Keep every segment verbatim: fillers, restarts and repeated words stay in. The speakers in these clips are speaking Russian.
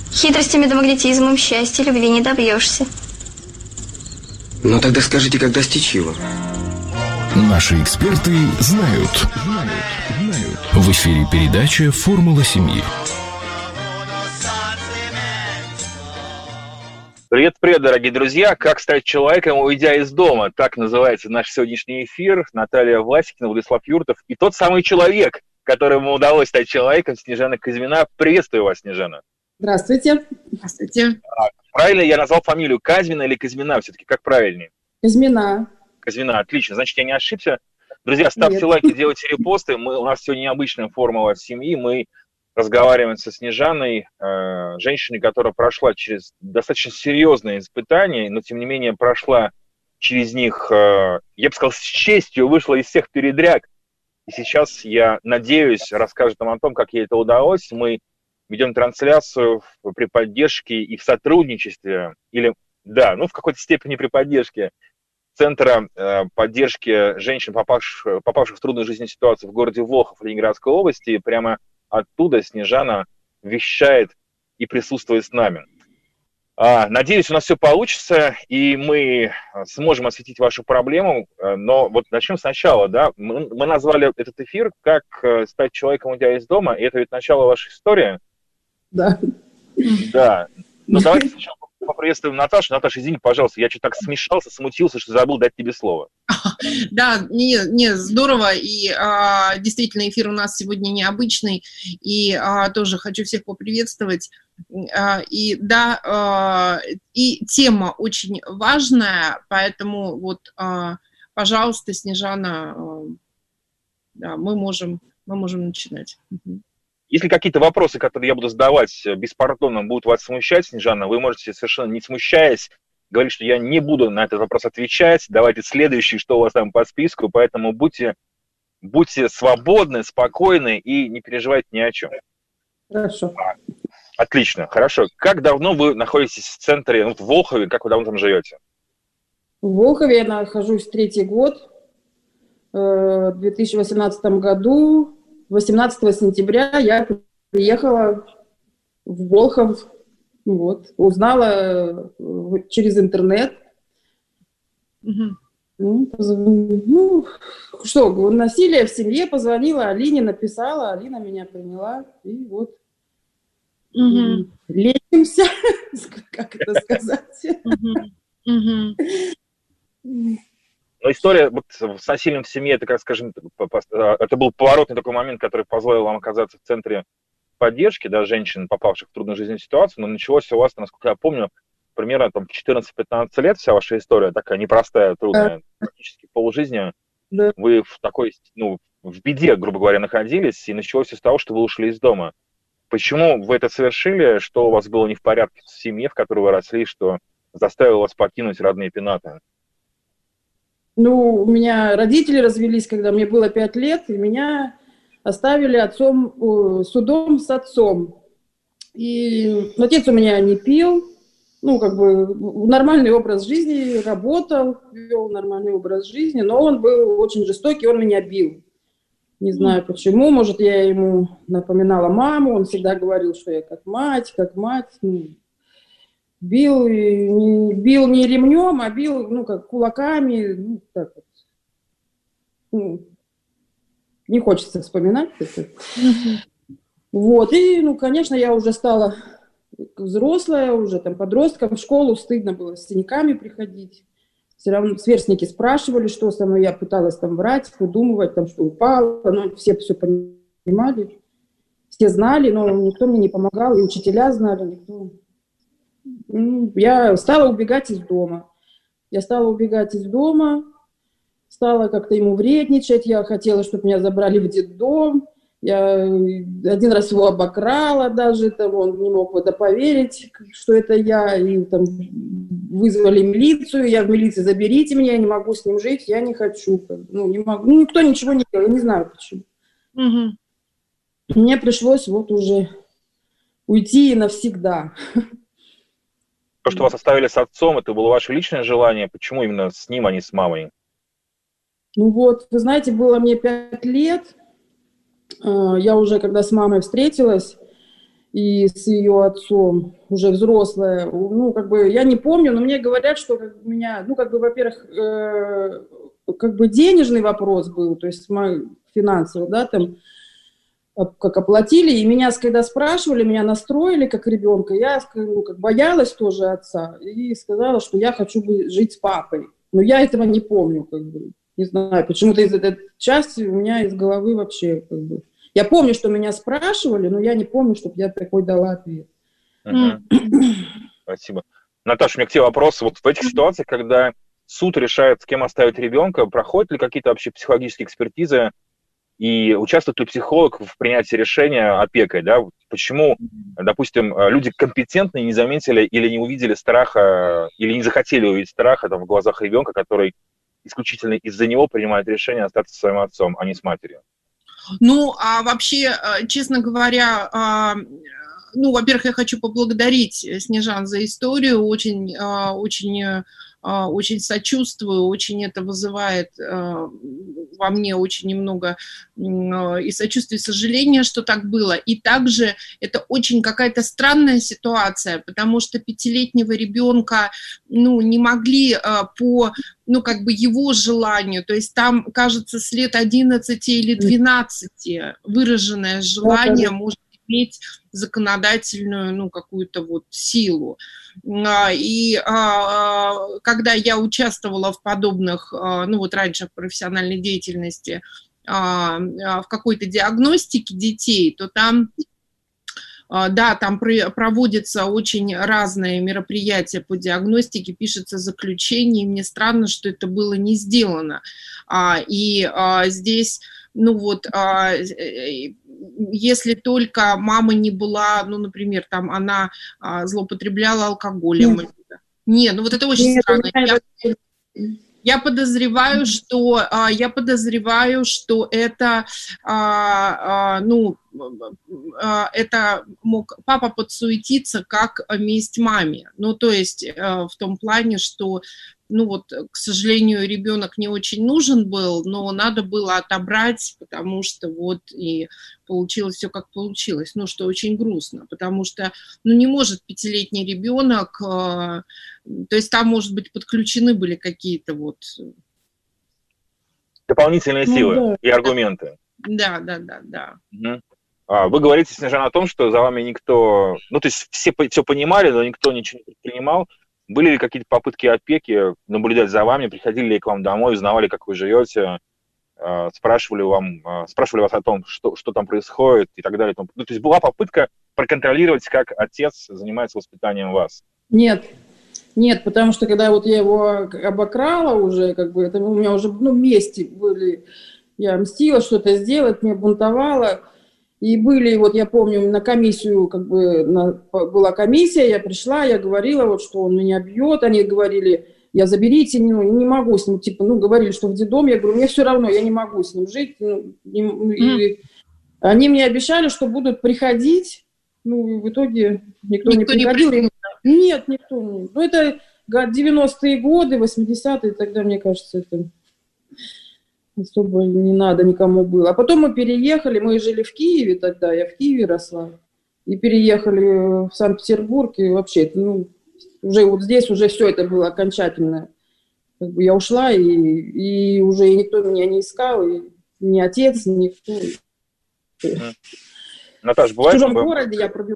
Хитростями да магнетизмом счастья любви не добьешься. Ну тогда скажите, как достичь его? Наши эксперты знают. Знают, знают. В эфире передача «Формула семьи». Привет-привет, дорогие друзья! «Как стать человеком, уйдя из дома?» Так называется наш сегодняшний эфир. Наталья Власикина, Владислав Юртов и тот самый человек, которому удалось стать человеком, Снежана Казьмина. Приветствую вас, Снежана. Здравствуйте. Здравствуйте. А, правильно я назвал фамилию Казьмина или Казьмина? Все-таки как правильнее? Казьмина. Казьмина, отлично. Значит, я не ошибся. Друзья, ставьте Нет. лайки, делайте репосты. Мы, у нас сегодня необычная формула семьи. Мы разговариваем со Снежаной, э, женщиной, которая прошла через достаточно серьезные испытания, но, тем не менее, прошла через них, э, я бы сказал, с честью, вышла из всех передряг. И сейчас, я надеюсь, расскажет нам о том, как ей это удалось. Мы ведем трансляцию при поддержке и в сотрудничестве, или, да, ну, в какой-то степени при поддержке Центра э, поддержки женщин, попавших, попавших в трудную жизненную ситуацию в городе Волхов Ленинградской области. И прямо оттуда Снежана вещает и присутствует с нами. А, надеюсь, у нас все получится, и мы сможем осветить вашу проблему. Но вот начнем сначала, да. Мы, мы назвали этот эфир «Как стать человеком, уйдя из дома», и это ведь начало вашей истории. Да. Да. Ну, давайте сначала поприветствуем Наташу. Наташа, извини, пожалуйста, я что-то так смешался, смутился, что забыл дать тебе слово. Да, не, не здорово, и а, действительно эфир у нас сегодня необычный, и а, тоже хочу всех поприветствовать. А, и да, а, и тема очень важная, поэтому вот, а, пожалуйста, Снежана, а, да, мы можем, мы можем начинать. Если какие-то вопросы, которые я буду задавать беспардонно, будут вас смущать, Снежана, вы можете совершенно не смущаясь говорить, что я не буду на этот вопрос отвечать, давайте следующий, что у вас там по списку, поэтому будьте, будьте свободны, спокойны и не переживайте ни о чем. Хорошо. Отлично, хорошо. Как давно вы находитесь в центре, ну, в Волхове, как вы давно там живете? В Волхове я нахожусь третий год, в две тысячи восемнадцатом году. восемнадцатого сентября я приехала в Волхов, вот, узнала через интернет. Угу. Ну, ну, что, насилие в семье, позвонила Алине, написала, Алина меня приняла, и вот угу. лечимся, как это сказать. Но история вот с насилием в семье, это, как скажем, это был поворотный такой момент, который позволил вам оказаться в центре поддержки, да, женщин, попавших в трудную жизненную ситуацию, но началось у вас, насколько я помню, примерно там четырнадцать-пятнадцать лет, вся ваша история такая непростая, трудная, практически полжизни. Да. Вы в такой, ну, в беде, грубо говоря, находились, и началось с того, что вы ушли из дома. Почему вы это совершили, что у вас было не в порядке в семье, в которой вы росли, что заставило вас покинуть родные пенаты? Ну, у меня родители развелись, когда мне было пять лет, и меня оставили отцом, судом с отцом. И отец у меня не пил, ну, как бы нормальный образ жизни, работал, вел нормальный образ жизни, но он был очень жестокий, он меня бил. Не знаю почему, может, я ему напоминала маму, он всегда говорил, что я как мать, как мать, ну, бил, не, бил не ремнем, а бил, ну, как кулаками, ну, так вот. Ну, не хочется вспоминать это. Mm-hmm. Вот, и, ну, конечно, я уже стала взрослая, уже там подростком, в школу стыдно было с синяками приходить. Все равно сверстники спрашивали, что со мной, я пыталась там врать, выдумывать, там, что упало, но все все понимали, все знали, но никто мне не помогал, и учителя знали, никто. Я стала убегать из дома. Я стала убегать из дома, стала как-то ему вредничать. Я хотела, чтобы меня забрали в детдом. Я один раз его обокрала даже, там, он не мог в это поверить, что это я. И там вызвали милицию. Я в милиции: заберите меня, я не могу с ним жить, я не хочу. Ну, не могу. Ну, никто ничего не делал, я не знаю почему. Угу. Мне пришлось вот уже уйти навсегда. То, что вас оставили с отцом, это было ваше личное желание? Почему именно с ним, а не с мамой? Ну вот, вы знаете, было мне пять лет. Я уже, когда с мамой встретилась, и с ее отцом, уже взрослая. Ну, как бы, я не помню, но мне говорят, что как бы, меня, ну, как бы, во-первых, э, как бы денежный вопрос был, то есть финансовый, да, там, как оплатили, и меня, когда спрашивали, меня настроили как ребенка, я, ну, как боялась тоже отца, и сказала, что я хочу жить с папой. Но я этого не помню, как бы, не знаю, почему-то из этой части у меня из головы вообще, как бы. Я помню, что меня спрашивали, но я не помню, чтобы я такой дала ответ. Угу. Спасибо. Наташа, у меня к тебе вопрос. Вот в этих ситуациях, когда суд решает, с кем оставить ребенка, проходят ли какие-то вообще психологические экспертизы и участвует ли психолог в принятии решения опекой? Да? Почему, допустим, люди компетентные не заметили или не увидели страха, или не захотели увидеть страха там, в глазах ребенка, который исключительно из-за него принимает решение остаться со своим отцом, а не с матерью? Ну, а вообще, честно говоря, ну, во-первых, я хочу поблагодарить Снежан за историю, очень, очень, очень сочувствую, очень это вызывает во мне очень немного и сочувствия, и сожаления, что так было. И также это очень какая-то странная ситуация, потому что пятилетнего ребенка, ну, не могли по, ну, как бы его желанию, то есть там, кажется, с лет одиннадцати или двенадцати выраженное желание может иметь законодательную, ну, какую-то вот силу. И когда я участвовала в подобных, ну, вот раньше в профессиональной деятельности, в какой-то диагностике детей, то там, да, там проводятся очень разные мероприятия по диагностике, пишется заключение, и мне странно, что это было не сделано. И здесь, ну вот, если только мама не была, ну, например, там она а, злоупотребляла алкоголем. Нет, Нет ну вот это очень Нет, странно. Я, я подозреваю, что а, я подозреваю, что это, а, а, ну, а, это мог папа подсуетиться как месть маме. Ну, то есть а, в том плане, что ну вот, к сожалению, ребенок не очень нужен был, но надо было отобрать, потому что вот и получилось все как получилось. Ну, что очень грустно, потому что, ну, не может пятилетний ребенок, э, то есть там, может быть, подключены были какие-то вот... Дополнительные силы ну, да. и аргументы. Да, да, да, да. Угу. А, вы говорите, Снежана, о том, что за вами никто... Ну, то есть все все понимали, но никто ничего не предпринимал. Были ли какие-то попытки опеки наблюдать за вами, приходили ли к вам домой, узнавали, как вы живете, спрашивали, вам, спрашивали вас о том, что, что там происходит и так далее. Ну, то есть была попытка проконтролировать, как отец занимается воспитанием вас? Нет, нет, потому что когда вот я его обокрала уже, как бы, это у меня уже, ну, вместе были, я мстила что-то сделать, меня бунтовала. И были, вот я помню, на комиссию, как бы, на, была комиссия, я пришла, я говорила, вот, что он меня бьет, они говорили, я заберите, ну, не могу с ним, типа, ну, говорили, что в детдом, я говорю, мне все равно, я не могу с ним жить, ну, не, mm. и они мне обещали, что будут приходить, ну, в итоге никто, никто не приходил. Не Нет, никто не, ну, это девяностые годы, восьмидесятые, тогда, мне кажется, это... особо не надо никому было. А потом мы переехали, мы жили в Киеве тогда, я в Киеве росла, и переехали в Санкт-Петербург, и вообще, ну, уже вот здесь уже все это было окончательно. Как бы я ушла, и, и уже никто меня не искал, и ни отец, никто. Наташа, бывает... В чужом вы... городе я пробила.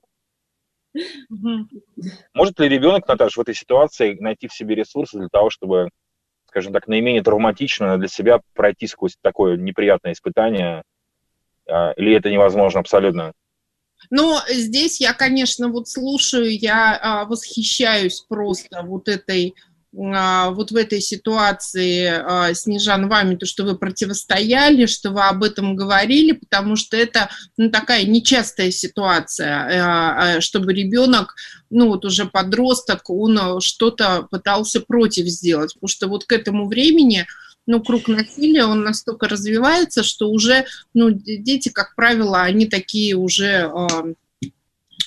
Может ли ребенок, Наташа, в этой ситуации найти в себе ресурсы для того, чтобы, скажем так, наименее травматично для себя пройти сквозь такое неприятное испытание, или это невозможно абсолютно? Ну, здесь я, конечно, вот слушаю, я а, восхищаюсь просто вот этой, а, вот в этой ситуации, а, Снежан, вами, то, что вы противостояли, что вы об этом говорили, потому что это, ну, такая нечастая ситуация, а, чтобы ребенок, ну, вот уже подросток, он что-то пытался против сделать, потому что вот к этому времени, ну, круг насилия, он настолько развивается, что уже, ну, дети, как правило, они такие уже,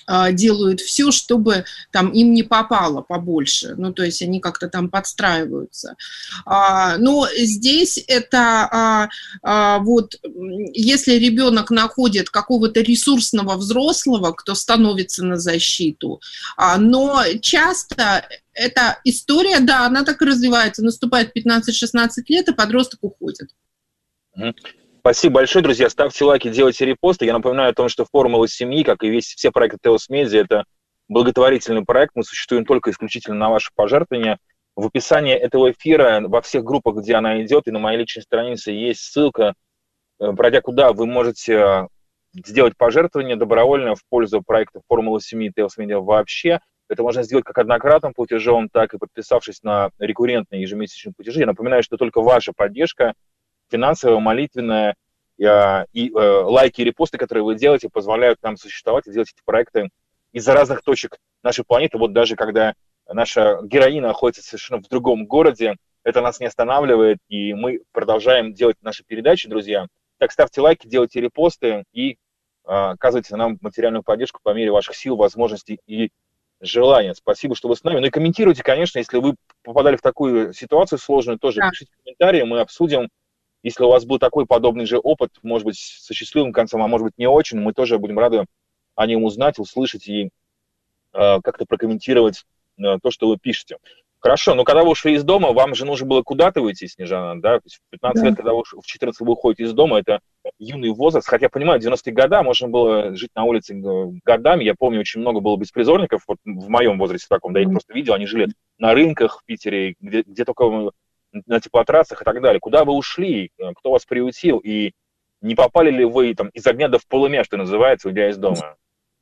делают все, чтобы там им не попало побольше. Ну, то есть они как-то там подстраиваются. Но здесь это вот, если ребенок находит какого-то ресурсного взрослого, кто становится на защиту, но часто эта история, да, она так и развивается. Наступает пятнадцать-шестнадцать лет, и подросток уходит. Спасибо большое, друзья. Ставьте лайки, делайте репосты. Я напоминаю о том, что «Формула семьи», как и весь, все проекты Теос Медиа, это благотворительный проект. Мы существуем только исключительно на ваши пожертвования. В описании этого эфира, во всех группах, где она идет, и на моей личной странице есть ссылка, пройдя куда вы можете сделать пожертвование добровольно в пользу проекта «Формула семьи» Теос Медиа вообще. Это можно сделать как однократным платежом, так и подписавшись на рекуррентные ежемесячные платежи. Я напоминаю, что только ваша поддержка, финансовая, молитвенная, и, и э, лайки и репосты, которые вы делаете, позволяют нам существовать и делать эти проекты из-за разных точек нашей планеты. Вот даже когда наша героиня находится совершенно в другом городе, это нас не останавливает, и мы продолжаем делать наши передачи, друзья. Так, ставьте лайки, делайте репосты и э, оказывайте нам материальную поддержку по мере ваших сил, возможностей и желания. Спасибо, что вы с нами. Ну и комментируйте, конечно, если вы попадали в такую ситуацию сложную, тоже да. Пишите комментарии, мы обсудим. Если у вас был такой подобный же опыт, может быть, со счастливым концом, а может быть, не очень, мы тоже будем рады о нем узнать, услышать и э, как-то прокомментировать э, то, что вы пишете. Хорошо, но когда вы ушли из дома, вам же нужно было куда-то уйти, Снежана, да? То есть в пятнадцать да. лет, когда вы в четырнадцать вы уходите из дома, это юный возраст. Хотя, понимаю, в девяностые годы можно было жить на улице годами. Я помню, очень много было беспризорников, вот в моем возрасте таком, да, я их просто видел, они жили на рынках в Питере, где, где только... на теплотрассах и так далее. Куда вы ушли? Кто вас приютил? И не попали ли вы там из огня до в полымя, что называется, уйдя из дома?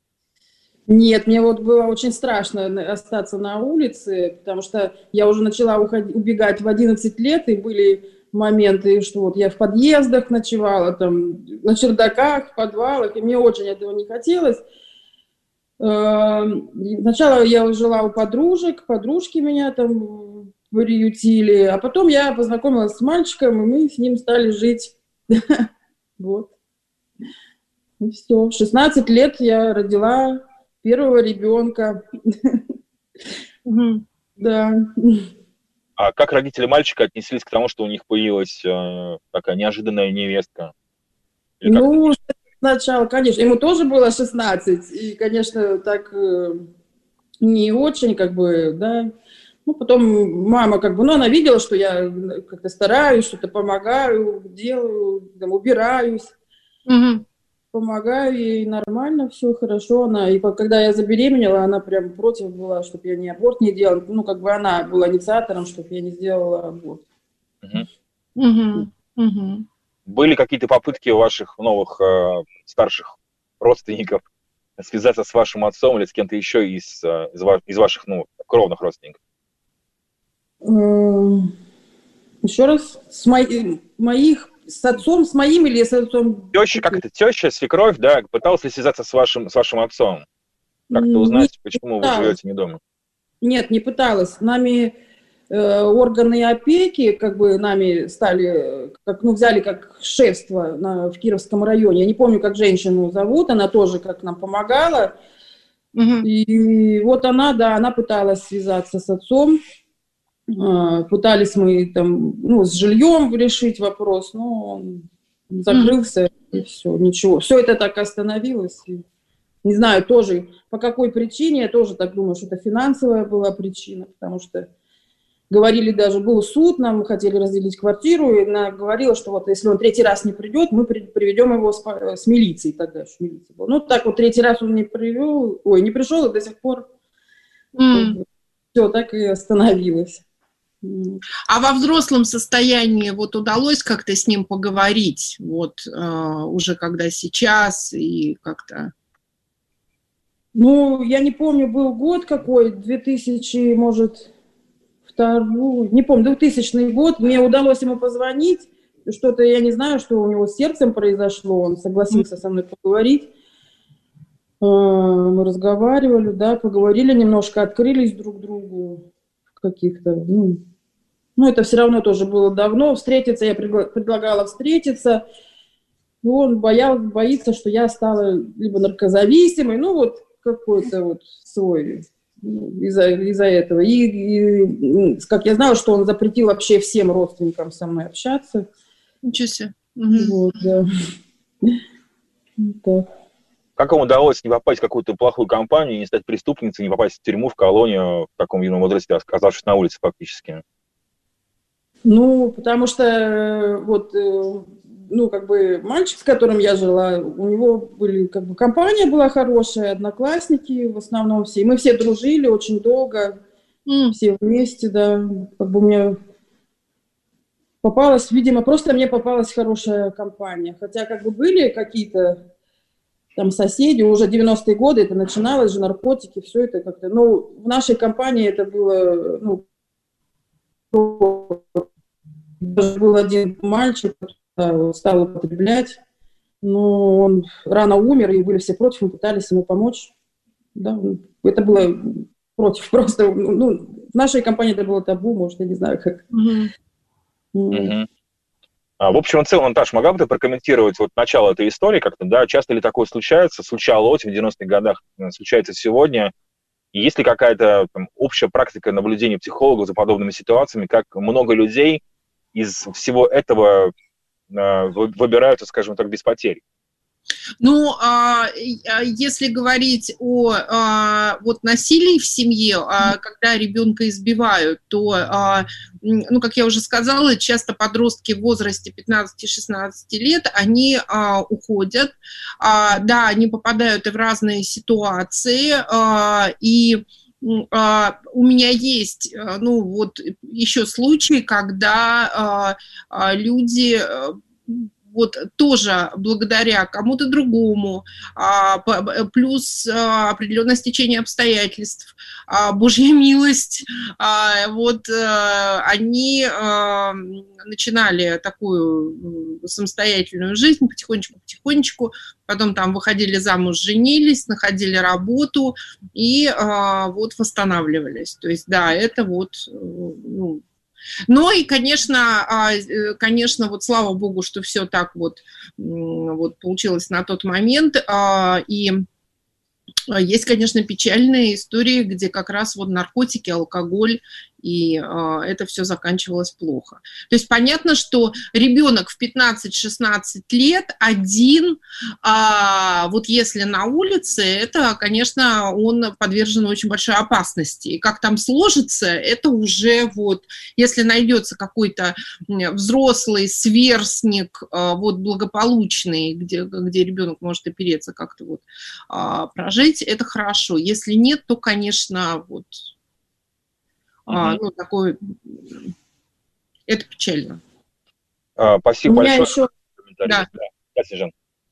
Нет, мне вот было очень страшно остаться на улице, потому что я уже начала уходить, убегать в одиннадцать лет, и были моменты, что вот я в подъездах ночевала, там, на чердаках, в подвалах, и мне очень этого не хотелось. Сначала я жила у подружек, подружки меня там приютили, а потом я познакомилась с мальчиком, и мы с ним стали жить. Вот. И все. В шестнадцать лет я родила первого ребенка. Да. А как родители мальчика отнеслись к тому, что у них появилась э, такая неожиданная невестка? Ну, сначала, конечно, ему тоже было шестнадцать, и, конечно, так э, не очень, как бы, да. Ну, потом мама, как бы, ну, она видела, что я как-то стараюсь, что-то помогаю, делаю, там, убираюсь, угу. помогаю ей, нормально, все хорошо. Она, и когда я забеременела, она прям против была, чтобы я не аборт не делала. Ну, как бы она была инициатором, чтобы я не сделала аборт. Угу. Угу. Угу. Были какие-то попытки у ваших новых э, старших родственников связаться с вашим отцом или с кем-то еще из, из, из ваших, ну, кровных родственников? Еще раз, с мои, моих, с отцом, с моим или с отцом? Теща, как это, теща, свекровь, да, пыталась ли связаться с вашим, с вашим отцом? Как-то узнать, не почему пыталась. Вы живете не дома? Нет, не пыталась. Нами э, органы опеки, как бы нами стали, как, ну, взяли как шефство на, в Кировском районе. Я не помню, как женщину зовут, она тоже как нам помогала. Угу. И вот она, да, она пыталась связаться с отцом. Пытались мы там, ну, с жильем решить вопрос, но он закрылся, mm-hmm. и все, ничего. Все это так остановилось. И, не знаю, тоже по какой причине, я тоже так думаю, что это финансовая была причина, потому что говорили даже, был суд, нам хотели разделить квартиру, и она говорила, что вот если он третий раз не придет, мы при, приведем его с, с милицией, тогда еще милиция была. Ну, так вот третий раз он не привел, ой, не пришел, и до сих пор mm. все так и остановилось. А во взрослом состоянии вот удалось как-то с ним поговорить, вот э, уже когда сейчас и как-то? Ну, я не помню, был год какой, две тысячи, может, второй, не помню, двухтысячный год, мне удалось ему позвонить, что-то, я не знаю, что у него с сердцем произошло, он согласился со мной поговорить. Мы разговаривали, да, поговорили немножко, открылись друг другу в каких-то, ну... Ну, это все равно тоже было давно. Встретиться, я предлагала встретиться. Но он боял, боится, что я стала либо наркозависимой. Ну, вот какой-то вот свой из-за, из-за этого. И, и, как я знала, что он запретил вообще всем родственникам со мной общаться. Ничего себе. Вот, да. Так. Как вам удалось не попасть в какую-то плохую компанию, не стать преступницей, не попасть в тюрьму, в колонию в таком юном возрасте, оказавшись на улице фактически? Ну, потому что вот, ну, как бы мальчик, с которым я жила, у него были, как бы, компания была хорошая, одноклассники в основном все. И мы все дружили очень долго, mm. все вместе, да. Как бы мне попалась, видимо, просто мне попалась хорошая компания. Хотя, как бы, были какие-то там соседи, уже девяностые годы, это начиналось же, наркотики, все это как-то, ну, в нашей компании это было, ну, даже был один мальчик, который стал употреблять, но он рано умер, и были все против, мы пытались ему помочь, да, это было против, просто, ну, в нашей компании это было табу, может, я не знаю, как. Mm-hmm. Mm-hmm. А, в общем и целом, Наташа, могла бы ты прокомментировать вот начало этой истории как-то, да, часто ли такое случается, случалось в девяностых годах, случается сегодня, и есть ли какая-то там общая практика наблюдения психологов за подобными ситуациями, как много людей из всего этого э, выбираются, скажем так, без потерь? Ну, а, если говорить о а, вот насилии в семье, а, когда ребенка избивают, то, а, ну, как я уже сказала, часто подростки в возрасте пятнадцати-шестнадцати лет, они а, уходят, а, да, они попадают в разные ситуации, а, и а, у меня есть, ну, вот еще случаи, когда а, а, люди вот тоже благодаря кому-то другому, плюс определенное стечение обстоятельств, Божья милость, вот они начинали такую самостоятельную жизнь потихонечку-потихонечку, потом там выходили замуж, женились, находили работу и вот восстанавливались. То есть, да, это вот, ну, ну и, конечно, конечно, вот слава богу, что все так вот, вот получилось на тот момент. И есть, конечно, печальные истории, где как раз вот наркотики, алкоголь, и э, это все заканчивалось плохо. То есть понятно, что ребенок в пятнадцать-шестнадцать лет один, э, вот если на улице, это, конечно, он подвержен очень большой опасности. И как там сложится, это уже вот, если найдется какой-то взрослый сверстник, э, вот благополучный, где, где ребенок может опереться, как-то вот э, прожить, это хорошо. Если нет, то, конечно, вот... А, ну, такой, это печально. А, спасибо у меня большое. Еще... Да. Да, Снежан.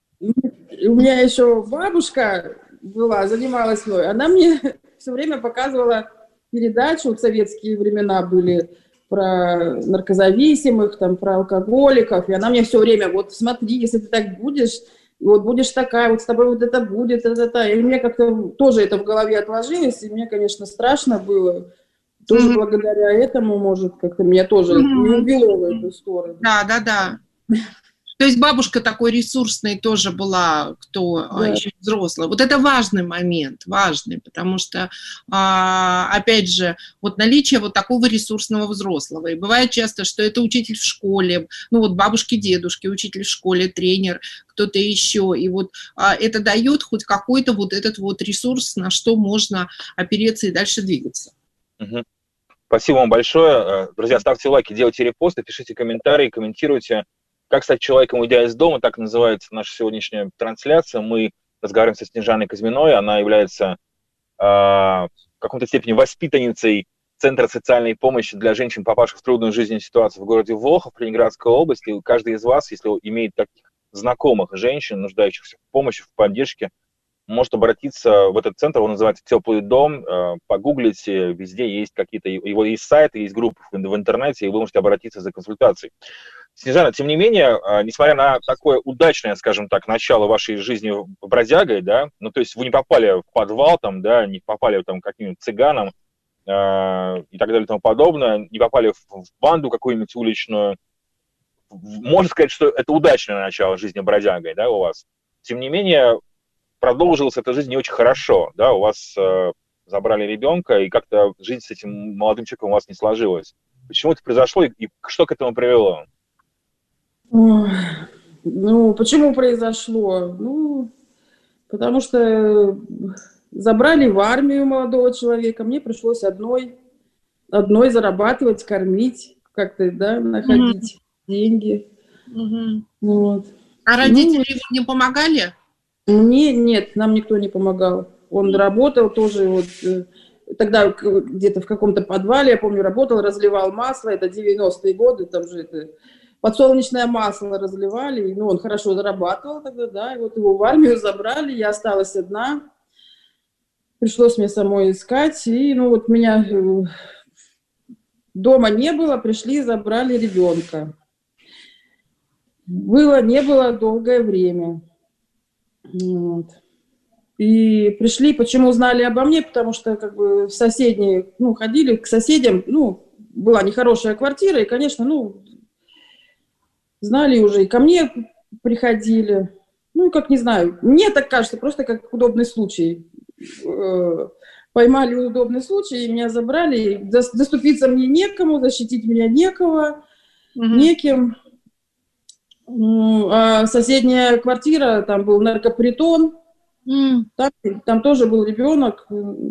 У меня еще бабушка была, занималась мной. Она мне все время показывала передачи, в советские времена были, про наркозависимых, там, про алкоголиков. И она мне все время, вот смотри, если ты так будешь, вот будешь такая, вот с тобой вот это будет, это, это. И мне как-то тоже это в голове отложилось, и мне, конечно, страшно было. Тоже mm-hmm. благодаря этому, может, как-то меня тоже mm-hmm. не увело в эту сторону. Да, да, да. То есть бабушка такой ресурсной тоже была, кто да. еще взрослый. Вот это важный момент, важный, потому что, опять же, вот наличие вот такого ресурсного взрослого. И бывает часто, что это учитель в школе, ну вот бабушки, дедушки, учитель в школе, тренер, кто-то еще. И вот это дает хоть какой-то вот этот вот ресурс, на что можно опереться и дальше двигаться. Угу. Спасибо вам большое. Друзья, ставьте лайки, делайте репосты, пишите комментарии, комментируйте. «Как стать человеком, уйдя из дома», так называется наша сегодняшняя трансляция. Мы разговариваем со Снежаной Казьминой. Она является э, в какой-то степени воспитанницей Центра социальной помощи для женщин, попавших в трудную жизненную ситуацию в городе Волхов, Ленинградской области. И каждый из вас, если имеет таких знакомых женщин, нуждающихся в помощи, в поддержке, может обратиться в этот центр, он называется «Теплый дом», погуглите, везде есть какие-то, его есть сайты, есть группы в интернете, и вы можете обратиться за консультацией. Снежана, тем не менее, несмотря на такое удачное, скажем так, начало вашей жизни бродягой, да, ну то есть вы не попали в подвал, там, да, не попали там, к каким-нибудь цыганам э, и так далее и тому подобное, не попали в, в банду какую-нибудь уличную, можно сказать, что это удачное начало жизни бродягой, да, у вас. Тем не менее, продолжилась эта жизнь не очень хорошо, да, у вас э, забрали ребенка, и как-то жизнь с этим молодым человеком у вас не сложилась. Почему это произошло, и, и что к этому привело? Ой, ну, почему произошло? Ну, потому что забрали в армию молодого человека, мне пришлось одной, одной зарабатывать, кормить, как-то, да, находить mm-hmm. деньги. Mm-hmm. Вот. А родители ну, не помогали? Мне нет, нам никто не помогал. Он mm-hmm. работал тоже вот... Тогда где-то в каком-то подвале, я помню, работал, разливал масло, это девяностые годы, там же это подсолнечное масло разливали, ну, он хорошо зарабатывал тогда, да, и вот его в армию забрали, я осталась одна, пришлось мне самой искать, и, ну, вот меня дома не было, пришли, забрали ребенка. Было, не было долгое время. Вот. И пришли, почему узнали обо мне, потому что как бы в соседние, ну, ходили к соседям, ну, была нехорошая квартира, и, конечно, ну, знали уже, и ко мне приходили, ну, как не знаю, мне так кажется, просто как удобный случай. Поймали удобный случай, и меня забрали, доступиться мне некому, защитить меня некого, угу. неким. А соседняя квартира, там был наркопритон, Mm. Там, там тоже был ребенок,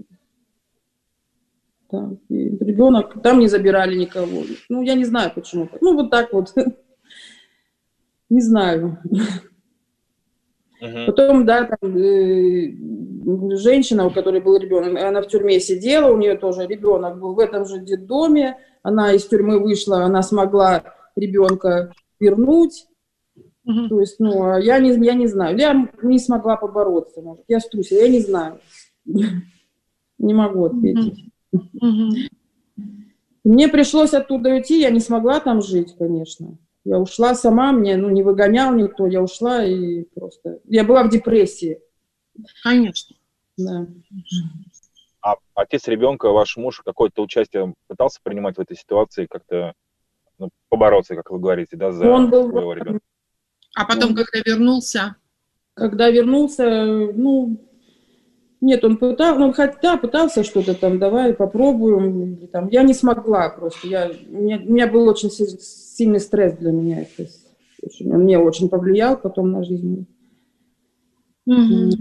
там, ребенок, там не забирали никого. Ну, я не знаю почему. Ну, вот так вот. Не знаю. Uh-huh. Потом, да, там, э, женщина, у которой был ребенок, она в тюрьме сидела, у нее тоже ребенок был в этом же детдоме. Она из тюрьмы вышла, она смогла ребенка вернуть. Uh-huh. То есть, ну, я не, я не знаю, я не смогла побороться, может, я струсила, я не знаю, не могу ответить. Uh-huh. Мне пришлось оттуда уйти, я не смогла там жить, конечно. Я ушла сама, мне, ну, не выгонял никто, я ушла и просто, я была в депрессии. Конечно. Да. А отец ребенка, ваш муж, какое-то участие пытался принимать в этой ситуации, как-то, ну, побороться, как вы говорите, да, за Он был своего ребенка? А потом, он, когда вернулся? Когда вернулся, ну, нет, он пытался, он хотя пытался что-то там, давай попробуем. Там. Я не смогла просто, я, у, меня, у меня был очень сильный стресс для меня. Это, очень, он мне очень повлиял потом на жизнь. Mm-hmm.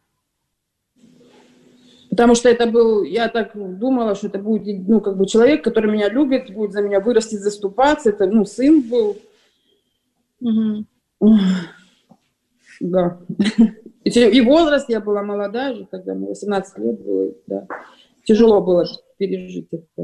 Потому что это был, я так думала, что это будет, ну, как бы человек, который меня любит, будет за меня вырастить, заступаться. Это, ну, сын был. Mm-hmm. Да. И возраст, я была молодая же, тогда мне восемнадцать лет было, да. Тяжело было пережить это.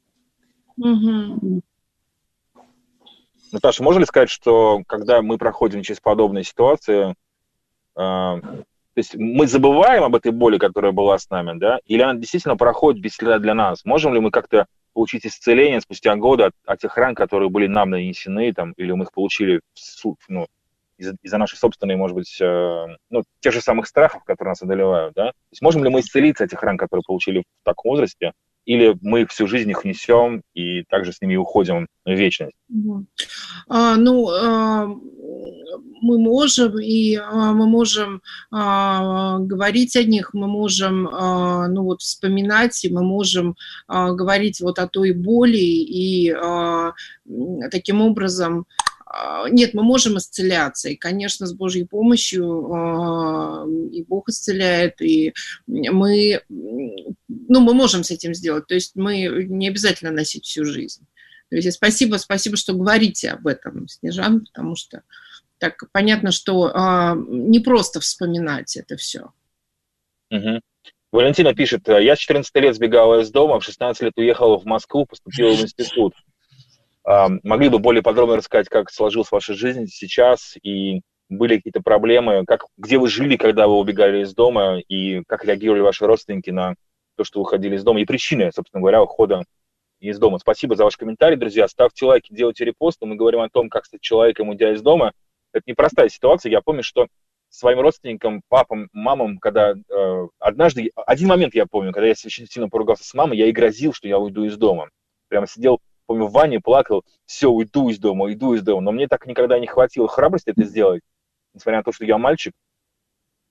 Угу. Наташа, можно ли сказать, что когда мы проходим через подобные ситуации, э, то есть мы забываем об этой боли, которая была с нами, да, или она действительно проходит без следа для нас? Можем ли мы как-то получить исцеление спустя годы от, от тех ран, которые были нам нанесены, там, или мы их получили в суд, ну, из- из-за нашей собственной, может быть, э, ну, тех же самых страхов, которые нас одолевают, да? То есть можем ли мы исцелиться от этих ран, которые получили в таком возрасте, или мы всю жизнь их несем и также с ними уходим в вечность? Угу. А, ну, а, мы можем, и а, мы можем а, говорить о них, мы можем, а, ну, вот, вспоминать, и мы можем а, говорить вот о той боли, и а, таким образом... Нет, мы можем исцеляться, и, конечно, с Божьей помощью и Бог исцеляет, и мы, ну, мы можем с этим сделать, то есть мы не обязательно носить всю жизнь. То есть спасибо, спасибо, что говорите об этом, Снежан, потому что так понятно, что не просто вспоминать это все. Угу. Валентина пишет: я с четырнадцати лет сбегала из дома, в шестнадцать лет уехала в Москву, поступила в институт. Могли бы более подробно рассказать, как сложилась ваша жизнь сейчас, и были какие-то проблемы, как, где вы жили, когда вы убегали из дома, и как реагировали ваши родственники на то, что вы уходили из дома, и причины, собственно говоря, ухода из дома. Спасибо за ваш комментарий, друзья. Ставьте лайки, делайте репосты. Мы говорим о том, как стать человеком, уйдя из дома. Это непростая ситуация. Я помню, что своим родственникам, папам, мамам, когда э, однажды, один момент я помню, когда я очень сильно поругался с мамой, я ей грозил, что я уйду из дома. Прямо сидел, помню, в ванне, плакал: все, уйду из дома, уйду из дома. Но мне так никогда не хватило храбрости это сделать, несмотря на то, что я мальчик.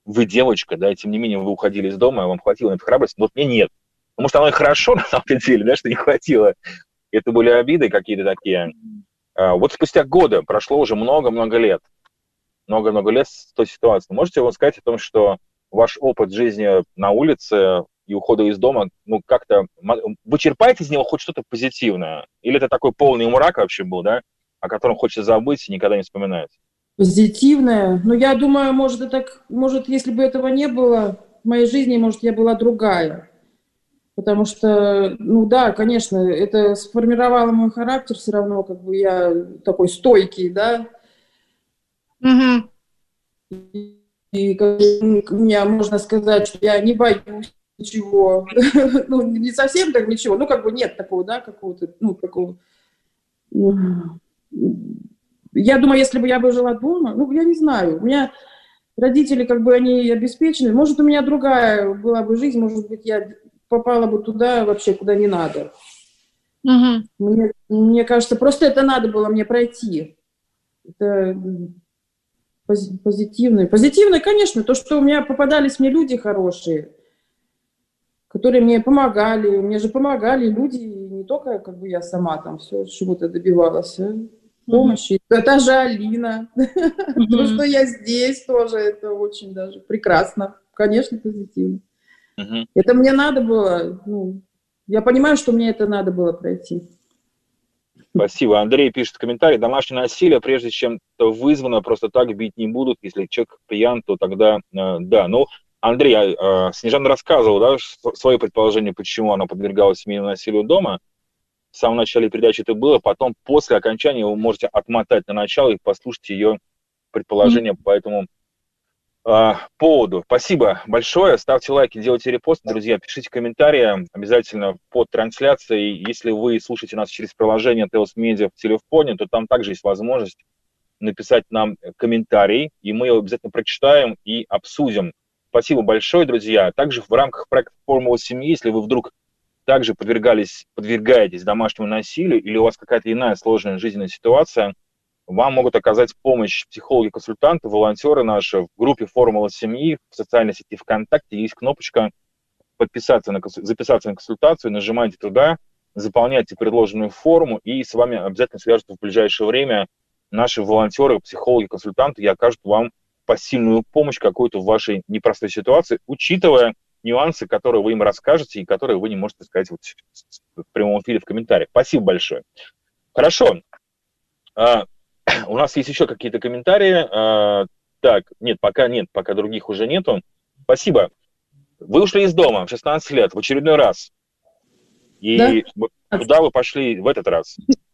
вы девочка, да, и тем не менее вы уходили из дома, вам хватило на это храбрости, вот мне нет. Потому что оно и хорошо, на самом деле, да, что не хватило. Это были обиды какие-то такие. А, вот спустя годы, прошло уже много-много лет, много-много лет с той ситуации. Можете вы сказать о том, что ваш опыт жизни на улице и ухода из дома, ну, как-то... Вы черпаете из него хоть что-то позитивное? Или это такой полный мрак вообще был, да, о котором хочется забыть и никогда не вспоминать? Позитивное? Ну, я думаю, может, это, может, если бы этого не было, в моей жизни, может, я была другая. Потому что, ну да, конечно, это сформировало мой характер все равно, как бы я такой стойкий, да. Угу. И, и как, меня можно сказать, что я не боюсь ничего. Ну, не совсем так ничего, ну, как бы нет такого, да, какого-то, ну, такого... Я думаю, если бы я бы жила дома, ну, я не знаю, у меня родители, как бы, они обеспечены, может, у меня другая была бы жизнь, может быть, я попала бы туда вообще, куда не надо. Угу. Мне, мне кажется, просто это надо было мне пройти. Это позитивное. Позитивное, конечно, то, что у меня попадались мне люди хорошие, которые мне помогали. Мне же помогали люди, не только как бы я сама там все чего-то добивалась, а помощи. Mm-hmm. Это же Алина. Mm-hmm. То, что я здесь тоже, это очень даже прекрасно. Конечно, позитивно. Mm-hmm. Это мне надо было. Ну, я понимаю, что мне это надо было пройти. Спасибо. Андрей пишет в комментарии: домашнее насилие, прежде чем это вызвано, просто так бить не будут. Если человек пьян, то тогда э, да. Ну, Андрей, э, Снежана рассказывала, да, свое предположение, почему она подвергалась семейному насилию дома. В самом начале передачи это было, потом после окончания вы можете отмотать на начало и послушать ее предположение mm-hmm. по этому э, поводу. Спасибо большое. Ставьте лайки, делайте репосты, друзья. Пишите комментарии обязательно под трансляцией. Если вы слушаете нас через приложение Telos Media в телефоне, то там также есть возможность написать нам комментарий, и мы его обязательно прочитаем и обсудим. Спасибо большое, друзья. Также в рамках проекта «Формула семьи», если вы вдруг также подвергались, подвергаетесь домашнему насилию или у вас какая-то иная сложная жизненная ситуация, вам могут оказать помощь психологи-консультанты, волонтеры наши. В группе «Формула семьи» в социальной сети ВКонтакте есть кнопочка подписаться на, записаться на консультацию, нажимайте туда, заполняйте предложенную форму, и с вами обязательно свяжутся в ближайшее время наши волонтеры, психологи-консультанты и окажут вам посильную помощь какую-то в вашей непростой ситуации, учитывая нюансы, которые вы им расскажете и которые вы не можете сказать вот в прямом эфире в комментариях. Спасибо большое. Хорошо. А, у нас есть еще какие-то комментарии. А, так, нет, пока нет, пока других уже нету. Спасибо. Вы ушли из дома в шестнадцать лет в очередной раз. И да? Куда вы пошли в этот раз?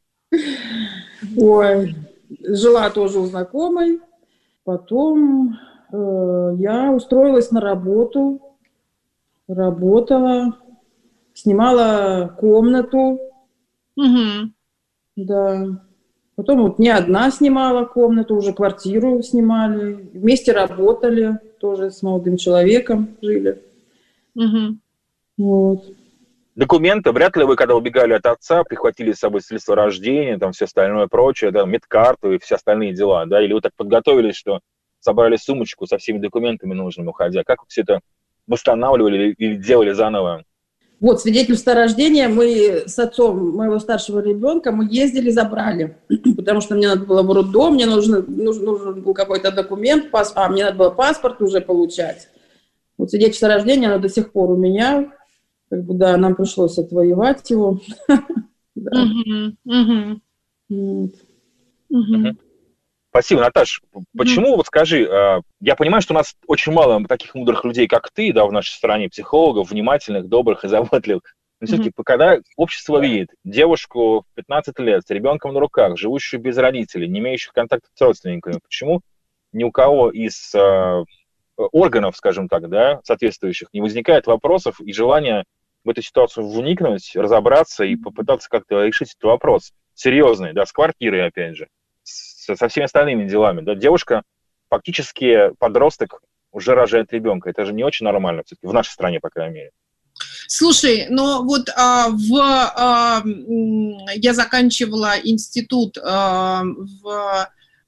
Ой, жила тоже у знакомой. Потом э, я устроилась на работу. Работала, снимала комнату, угу. да. Потом вот не одна снимала комнату, уже квартиру снимали, вместе работали, тоже с молодым человеком жили. Угу. Вот. Документы, вряд ли вы, когда убегали от отца, прихватили с собой свидетельство рождения, там все остальное прочее, да, медкарту и все остальные дела, да, или вы так подготовились, что собрали сумочку со всеми документами нужными, уходя. Как вы все это восстанавливали или делали заново? Вот, свидетельство о рождении мы с отцом моего старшего ребенка, мы ездили, забрали, потому что мне надо было в роддом, мне нужен, нужен, нужен был какой-то документ, пас, а мне надо было паспорт уже получать. Вот свидетельство о рождении, оно до сих пор у меня, как бы, да, нам пришлось отвоевать его. Спасибо, Наташ. Почему, mm-hmm. вот скажи, я понимаю, что у нас очень мало таких мудрых людей, как ты, да, в нашей стране, психологов, внимательных, добрых и заботливых. Но все-таки, mm-hmm. когда общество видит девушку в пятнадцать лет с ребенком на руках, живущую без родителей, не имеющих контакта с родственниками, почему ни у кого из э, органов, скажем так, да, соответствующих, не возникает вопросов и желания в эту ситуацию вникнуть, разобраться и попытаться как-то решить этот вопрос серьезный, да, с квартирой, опять же, со всеми остальными делами. Да? Девушка, фактически подросток, уже рожает ребенка. Это же не очень нормально, все-таки в нашей стране, по крайней мере. Слушай, но вот а, в, а, я заканчивала институт а, в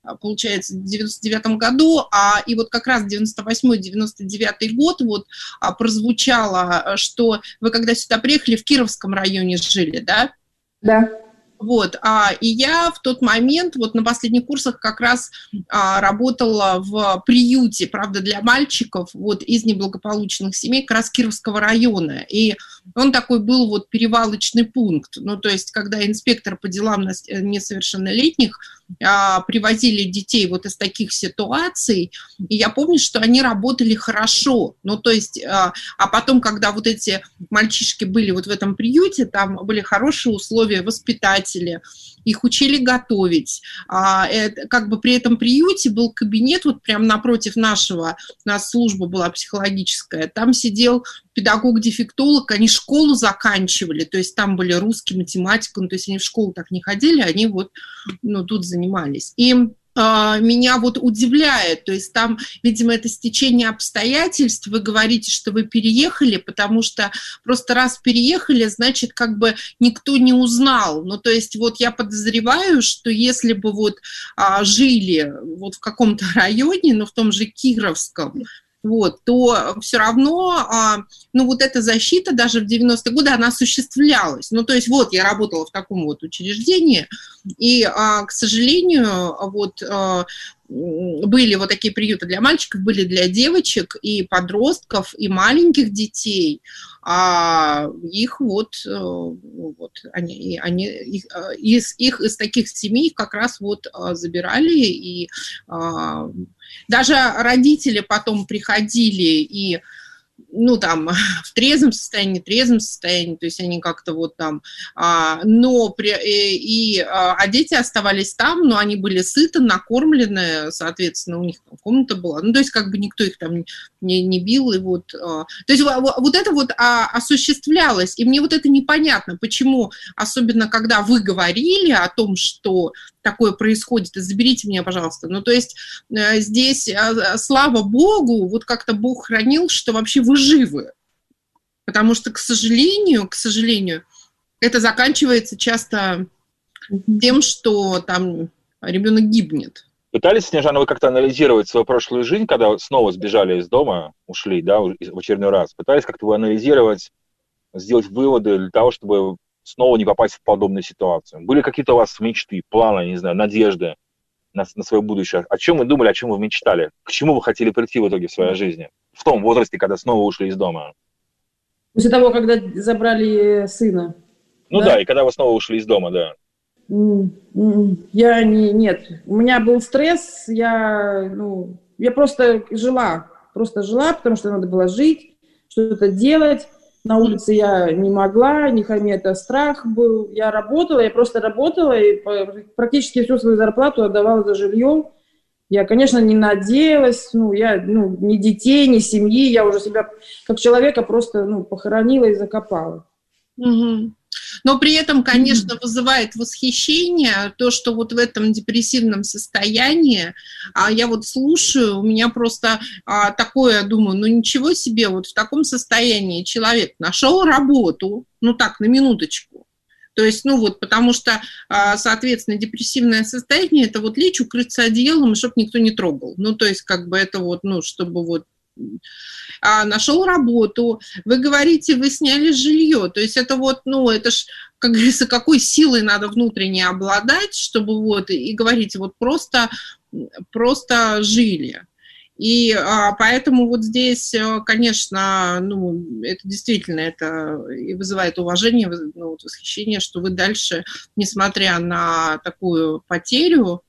получается, в девяносто девятом году, а, и вот как раз девяносто восьмой девяносто девятый год вот а, прозвучало, что вы когда сюда приехали, в Кировском районе жили, да? Да. Вот, а, и я в тот момент, вот на последних курсах как раз а, работала в приюте, правда, для мальчиков, вот, из неблагополучных семей, как раз Кировского района, и он такой был вот перевалочный пункт, ну, то есть, когда инспектор по делам несовершеннолетних а, привозили детей вот из таких ситуаций, и я помню, что они работали хорошо, ну, то есть, а, а потом, когда вот эти мальчишки были вот в этом приюте, там были хорошие условия воспитания, их учили готовить. А, это, как бы при этом приюте был кабинет, вот прямо напротив нашего, у нас служба была психологическая, там сидел педагог-дефектолог, они школу заканчивали, то есть там были русский, математика, ну, то есть они в школу так не ходили, они вот, ну, тут занимались. И меня вот удивляет, то есть там, видимо, это стечение обстоятельств, вы говорите, что вы переехали, потому что просто раз переехали, значит, как бы никто не узнал, ну, то есть вот я подозреваю, что если бы вот а, жили вот в каком-то районе, ну, в том же Кировском, вот, то все равно, а, ну, вот эта защита даже в девяностые годы, она осуществлялась. Ну, то есть вот я работала в таком вот учреждении, и, а, к сожалению, вот а, были вот такие приюты для мальчиков, были для девочек и подростков, и маленьких детей, а их вот, вот они, они их, из, их из таких семей как раз вот забирали, и а, даже родители потом приходили и, ну, там, в трезвом состоянии, трезвом состоянии, то есть они как-то вот там, а, но, при, и, и, а дети оставались там, но они были сыты, накормлены, соответственно, у них там комната была, ну, то есть как бы никто их там не, не бил, и вот, а, то есть вот это вот а, осуществлялось, и мне вот это непонятно, почему, особенно когда вы говорили о том, что такое происходит, и заберите меня, пожалуйста, ну, то есть э, здесь, э, слава Богу, вот как-то Бог хранил, что вообще вы живы, потому что, к сожалению, к сожалению, это заканчивается часто тем, что там ребенок гибнет. Пытались, Снежана, вы как-то анализировать свою прошлую жизнь, когда снова сбежали из дома, ушли, да, в очередной раз? Пытались как-то вы анализировать, сделать выводы для того, чтобы снова не попасть в подобную ситуацию? Были какие-то у вас мечты, планы, не знаю, надежды на, на свое будущее? О чем вы думали, о чем вы мечтали? К чему вы хотели прийти в итоге в своей жизни? В том возрасте, когда снова ушли из дома? После того, когда забрали сына. Ну да, да и когда вы снова ушли из дома, да. Я не, нет, у меня был стресс, я, ну, я просто жила, просто жила, потому что надо было жить, что-то делать. На улице я не могла, не хоми, это страх был. Я работала, я просто работала и практически всю свою зарплату отдавала за жилье. Я, конечно, не надеялась, ну, я, ну, ни детей, ни семьи, я уже себя как человека просто, ну, похоронила и закопала. Угу. Но при этом, конечно, mm-hmm. вызывает восхищение то, что вот в этом депрессивном состоянии, а я вот слушаю, у меня просто а, такое, думаю, ну ничего себе, вот в таком состоянии человек нашел работу, ну так, на минуточку. То есть, ну вот, потому что, а, соответственно, депрессивное состояние – это вот лечь, укрыться одеялом, чтобы никто не трогал. Ну, то есть, как бы это вот, ну, чтобы вот А, нашел работу, вы говорите, вы сняли жилье, то есть это вот, ну, это ж, как говорится, какой силой надо внутренне обладать, чтобы вот, и говорите, вот просто, просто жили. И а, поэтому вот здесь, конечно, ну, это действительно, это и вызывает уважение, ну, вот, восхищение, что вы дальше, несмотря на такую потерю,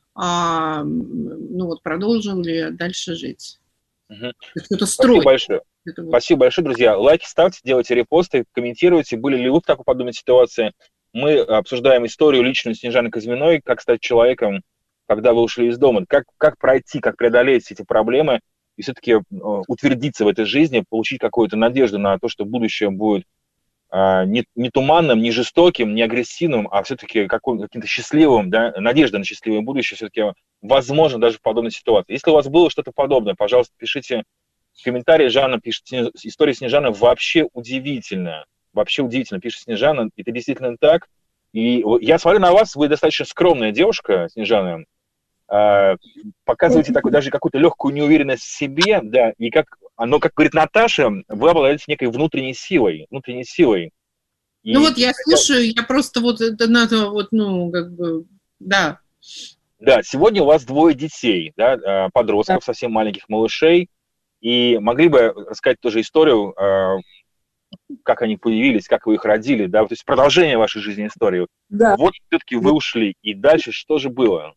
а, ну, вот, продолжили дальше жить. Угу. Это Спасибо большое. Это вот. Спасибо большое, друзья. Лайки ставьте, делайте репосты, комментируйте. Были ли вы в такой подобной ситуации? Мы обсуждаем историю личную Снежаны Казьминой, как стать человеком, когда вы ушли из дома, как, как пройти, как преодолеть эти проблемы и все-таки э, утвердиться в этой жизни, получить какую-то надежду на то, что будущее будет э, не, не туманным, не жестоким, не агрессивным, а все-таки каким-то счастливым, да, надежда на счастливое будущее все-таки возможно даже в подобной ситуации. Если у вас было что-то подобное, пожалуйста, пишите в комментарии. Жанна пишет, история Снежаны вообще удивительная. Вообще удивительно, пишет Снежана. Это действительно так. И я смотрю на вас, вы достаточно скромная девушка, Снежана. э, показываете такую, даже какую-то легкую неуверенность в себе, да, и как, оно, как говорит Наташа, вы обладаете некой внутренней силой, внутренней силой. И ну вот я слушаю, я просто вот это надо вот, ну, как бы, да. Да, сегодня у вас двое детей, да, подростков, совсем маленьких малышей, и могли бы рассказать тоже историю, как они появились, как вы их родили, да, то есть продолжение вашей жизненной истории. Да. Вот все-таки вы ушли, и дальше что же было?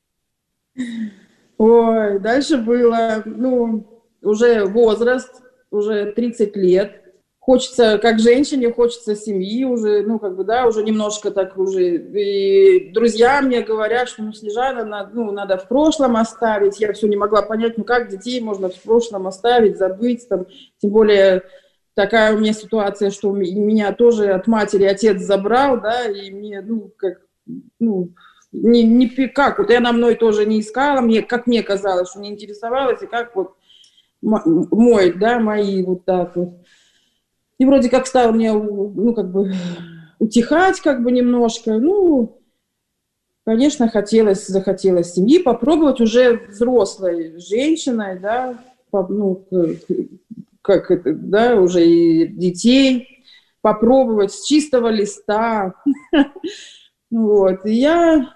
Ой, дальше было, ну, уже возраст, уже тридцать лет. Хочется, как женщине, хочется семьи уже, ну, как бы, да, уже немножко так уже. И друзья мне говорят, что, ну, Снежана, надо, ну, надо в прошлом оставить. Я все не могла понять, ну, как детей можно в прошлом оставить, забыть, там, тем более такая у меня ситуация, что меня тоже от матери отец забрал, да, и мне, ну, как, ну, не, не как, вот она мной тоже не искала, мне, как мне казалось, что не интересовалась, и как вот мой, да, мои вот так вот. И вроде как стал мне, ну, как бы, утихать, как бы, немножко. Ну, конечно, хотелось, захотелось семьи, попробовать уже взрослой женщиной, да, ну, как это, да, уже и детей, попробовать с чистого листа. Вот, и я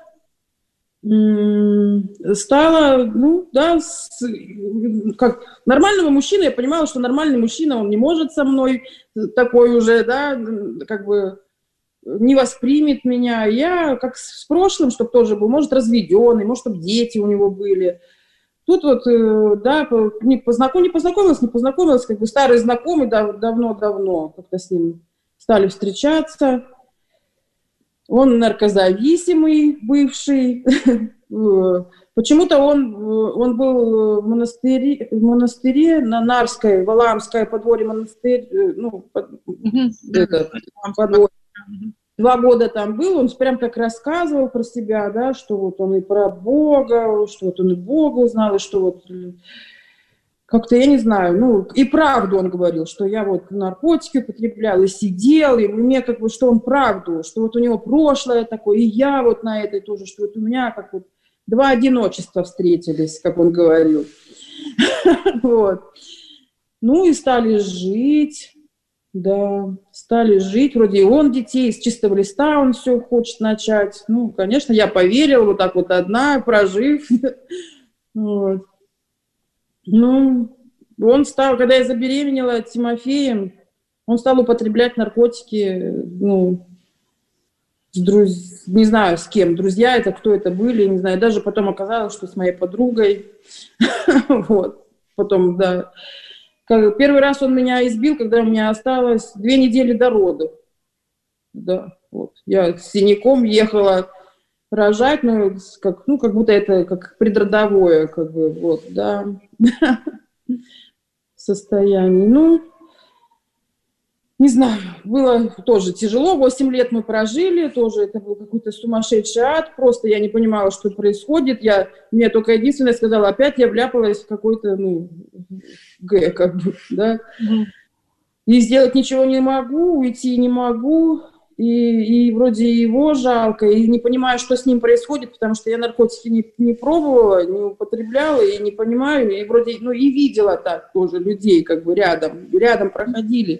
стала, ну, да, с, как нормального мужчины, я понимала, что нормальный мужчина, он не может со мной такой уже, да, как бы не воспримет меня. Я, как с прошлым, чтобы тоже был, может, разведенный, может, чтобы дети у него были. Тут вот, да, не, познаком, не познакомилась, не познакомилась, как бы старый знакомый дав, давно-давно, как-то с ним стали встречаться. Он наркозависимый, бывший. Почему-то он, он был в монастыре, в монастыре на Нарской, Валаамское подворье монастырь, ну, под, mm-hmm. это, подворье. Два года там был, он прям так рассказывал про себя, да, что вот он и про Бога, что вот он и Бога узнал, и что вот как-то, я не знаю, ну, и правду он говорил, что я вот наркотики употреблял и сидел, и мне как бы, что он правду, что вот у него прошлое такое, и я вот на этой тоже, что вот у меня как вот два одиночества встретились, как он говорил. Вот. Ну и стали жить, да, стали жить, вроде и он детей, с чистого листа он все хочет начать. Ну, конечно, я поверила, вот так вот одна, прожив. Вот. Ну, он стал, когда я забеременела Тимофеем, он стал употреблять наркотики, ну, с друз... не знаю с кем, друзья это, кто это были, не знаю, даже потом оказалось, что с моей подругой, вот, потом, да. Первый раз он меня избил, когда у меня осталось две недели до родов, да, вот, я с синяком ехала рожать, ну, как, ну, как будто это как предродовое, как бы, вот, да, состояние. Ну, не знаю, было тоже тяжело, восемь лет мы прожили, тоже это был какой-то сумасшедший ад, просто я не понимала, что происходит, я, мне только единственное сказала, опять я вляпалась в какой-то, ну, г, как бы, да, mm-hmm. и сделать ничего не могу, уйти не могу, и, и вроде его жалко, и не понимаю, что с ним происходит, потому что я наркотики не, не пробовала, не употребляла, и не понимаю, и вроде, ну, и видела так тоже людей, как бы рядом, рядом проходили.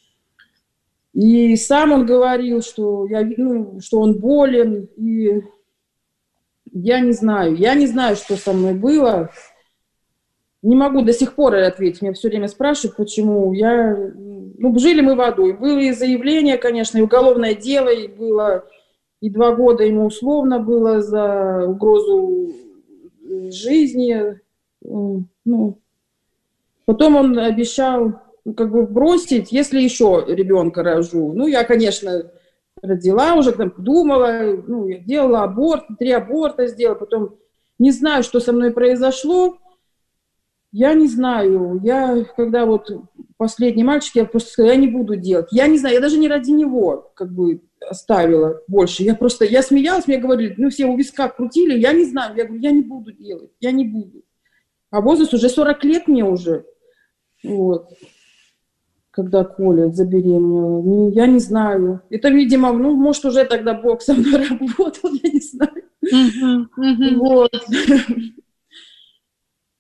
И сам он говорил, что, я, ну, что он болен, и я не знаю, я не знаю, что со мной было. Не могу до сих пор ответить, меня все время спрашивают, почему. Я, ну, жили мы в аду, и было и заявление, конечно, и уголовное дело, и было, и два года ему условно было за угрозу жизни. Ну, потом он обещал, как бы, бросить, если еще ребенка рожу. Ну, я, конечно, родила уже, там, думала, ну, я делала аборт, три аборта сделала, потом не знаю, что со мной произошло. Я не знаю, я, когда вот последний мальчик, я просто сказала, я не буду делать. Я не знаю, я даже не ради него, как бы, оставила больше. Я просто, я смеялась, мне говорили, ну, все у виска крутили, я не знаю, я говорю, я не буду делать, я не буду. А возраст уже сорок лет мне уже, вот, когда Коля забеременела. Я не знаю. Это, видимо, ну, может, уже тогда Бог со мной работал, я не знаю. Mm-hmm. Mm-hmm. Вот.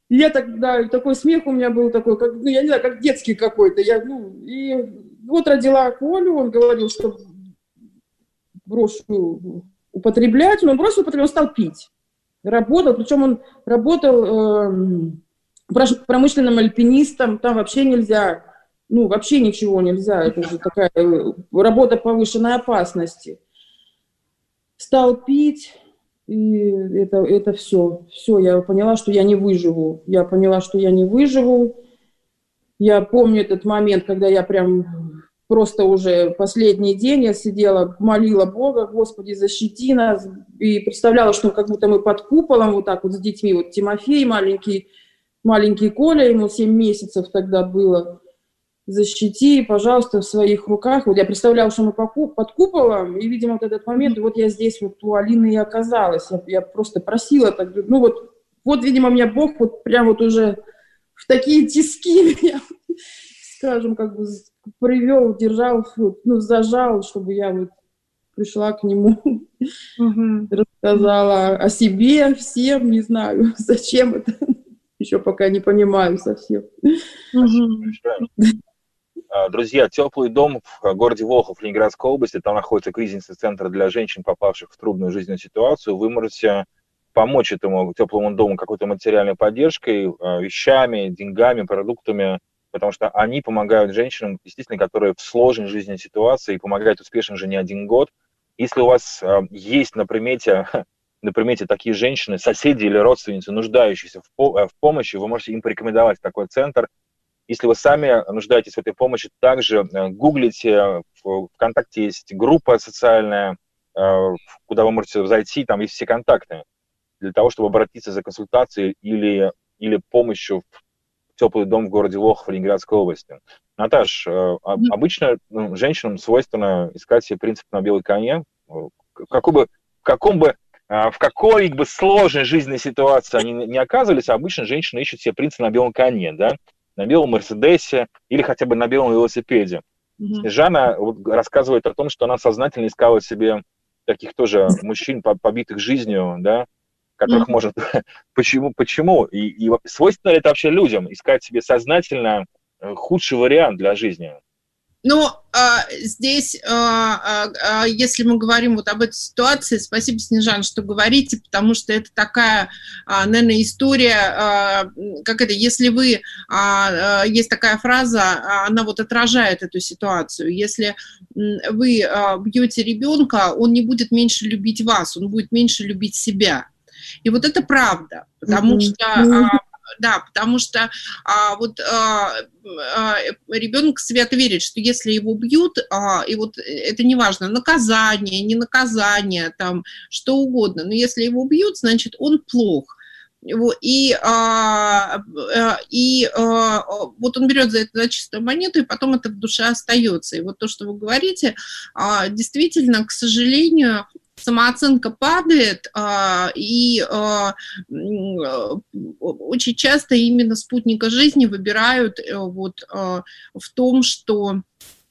И я тогда, такой смех у меня был такой, как, ну, я не знаю, как детский какой-то. Я, ну, и вот родила Колю, он говорил, что брошу употреблять, он бросил употреблять, он стал пить. Работал, причем он работал э, промышленным альпинистом, там вообще нельзя, ну, вообще ничего нельзя, это же такая работа повышенной опасности. Стал пить, и это, это все, все, я поняла, что я не выживу, я поняла, что я не выживу. Я помню этот момент, когда я прям просто уже последний день я сидела, молила Бога, Господи, защити нас, и представляла, что как будто мы под куполом вот так вот с детьми, вот Тимофей маленький, маленький Коля, ему семь месяцев тогда было, защити, пожалуйста, в своих руках. Вот я представляла, что мы под куполом, и, видимо, вот этот момент, вот я здесь вот у Алины и оказалась, я, я просто просила, так, ну вот, вот, видимо, меня Бог вот прям вот уже в такие тиски меня, скажем, как бы привел, держал, ну, зажал, чтобы я вот пришла к нему, угу. рассказала о себе всем, не знаю, зачем это, еще пока не понимаю совсем. Угу. Друзья, теплый дом в городе Волхов, Ленинградской области, там находится кризисный центр для женщин, попавших в трудную жизненную ситуацию. Вы можете помочь этому теплому дому какой-то материальной поддержкой, вещами, деньгами, продуктами, потому что они помогают женщинам, действительно, которые в сложной жизненной ситуации, и помогают успешно уже не один год. Если у вас есть на примете, на примете такие женщины, соседи или родственницы, нуждающиеся в, в помощи, вы можете им порекомендовать такой центр. Если вы сами нуждаетесь в этой помощи, также гуглите, в ВКонтакте есть группа социальная, куда вы можете зайти, там есть все контакты, для того, чтобы обратиться за консультацией или, или помощью в теплый дом в городе Волхов, Ленинградской области. Наташ, обычно ну, женщинам свойственно искать себе принцип на белой коне. В, какой бы, в, каком бы, в какой бы сложной жизненной ситуации они не оказывались, обычно женщины ищут себе принцип на белом коне, да? На белом Мерседесе или хотя бы на белом велосипеде. Mm-hmm. Снежана вот рассказывает о том, что она сознательно искала себе таких тоже мужчин, побитых жизнью, да, которых mm-hmm. может... почему? Почему? И, и свойственно ли это вообще людям искать себе сознательно худший вариант для жизни? Ну, здесь, если мы говорим вот об этой ситуации, спасибо, Снежан, что говорите, потому что это такая, наверное, история, как это, если вы, есть такая фраза, она вот отражает эту ситуацию. Если вы бьете ребенка, он не будет меньше любить вас, он будет меньше любить себя. И вот это правда, потому mm-hmm. что... Да, потому что а, вот а, а, ребенок свято верит, что если его бьют, а, и вот это не важно, наказание, не наказание, там, что угодно, но если его бьют, значит, он плох. И, а, и а, вот он берет за это за чистую монету, и потом это в душе остается. И вот то, что вы говорите, а, действительно, к сожалению, самооценка падает, и очень часто именно спутника жизни выбирают вот в том, что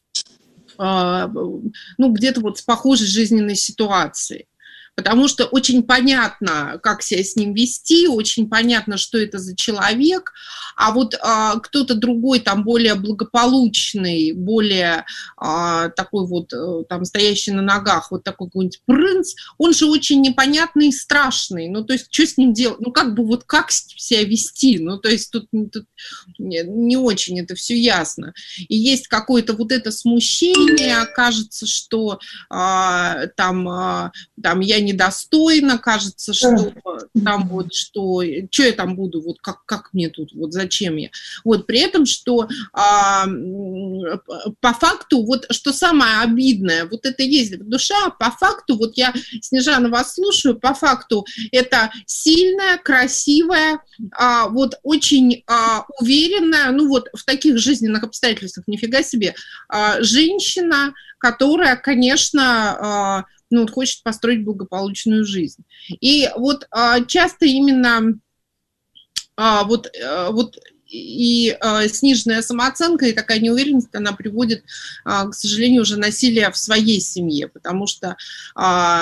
ну, где-то вот с похожей жизненной ситуацией. Потому что очень понятно, как себя с ним вести, очень понятно, что это за человек, а вот а, кто-то другой, там, более благополучный, более а, такой вот, там, стоящий на ногах, вот такой какой-нибудь принц, он же очень непонятный и страшный, ну, то есть, что с ним делать, ну, как бы, вот как себя вести, ну, то есть, тут, тут не, не очень это все ясно. И есть какое-то вот это смущение, кажется, что а, там, а, там, я недостойно, кажется, что там вот, что, что я там буду, вот как, как мне тут, вот зачем я. Вот при этом, что а, по факту, вот что самое обидное, вот это есть в душе, а по факту, вот я, Снежана, вас слушаю, по факту это сильная, красивая, а, вот очень а, уверенная, ну вот в таких жизненных обстоятельствах, нифига себе, а, женщина, которая, конечно, а, ну, вот хочет построить благополучную жизнь. И вот а, часто именно а, вот, а, вот и э, сниженная самооценка и такая неуверенность, она приводит, э, к сожалению, уже насилие в своей семье, потому что э,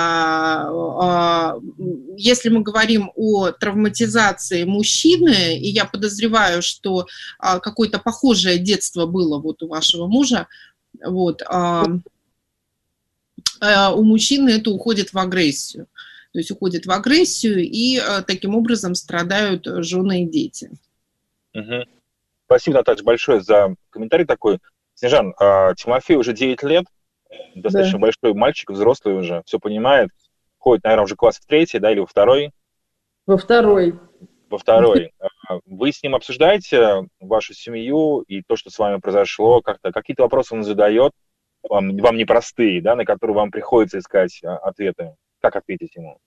э, если мы говорим о травматизации мужчины, и я подозреваю, что э, какое-то похожее детство было вот у вашего мужа, вот, э, э, у мужчины это уходит в агрессию, то есть уходит в агрессию, и э, таким образом страдают жены и дети. Угу. Спасибо, Наташа, большое за комментарий такой. Снежан, а, Тимофей уже девять лет, достаточно да. большой мальчик, взрослый уже, все понимает, ходит, наверное, уже класс в третий, да, или во второй? Во второй. Во второй. Вы с ним обсуждаете вашу семью и то, что с вами произошло, как-то какие-то вопросы он задает, вам, вам непростые, да, на которые вам приходится искать ответы? Как ответить ему?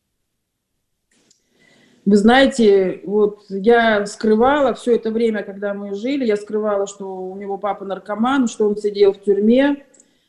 Вы знаете, вот я скрывала все это время, когда мы жили, я скрывала, что у него папа наркоман, что он сидел в тюрьме.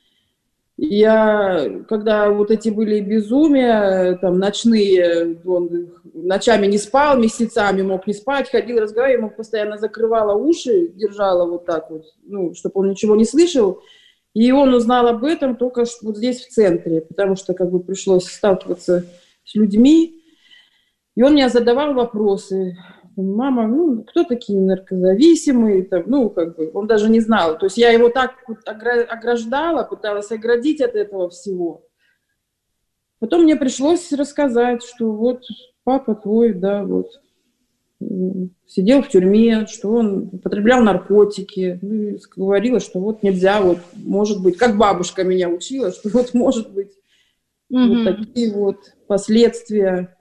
Я, когда вот эти были безумия, там, ночные, он ночами не спал, месяцами мог не спать, ходил, разговаривал, ему постоянно закрывала уши, держала вот так вот, ну, чтобы он ничего не слышал. И он узнал об этом только вот здесь, в центре, потому что как бы пришлось сталкиваться с людьми. И он мне задавал вопросы. Мама, ну, кто такие наркозависимые? Там, ну, как бы, он даже не знал. То есть я его так вот ограждала, пыталась оградить от этого всего. Потом мне пришлось рассказать, что вот папа твой, да, вот, сидел в тюрьме, что он употреблял наркотики. Ну, и говорила, что вот нельзя, вот, может быть, как бабушка меня учила, что вот может быть mm-hmm. вот такие вот последствия.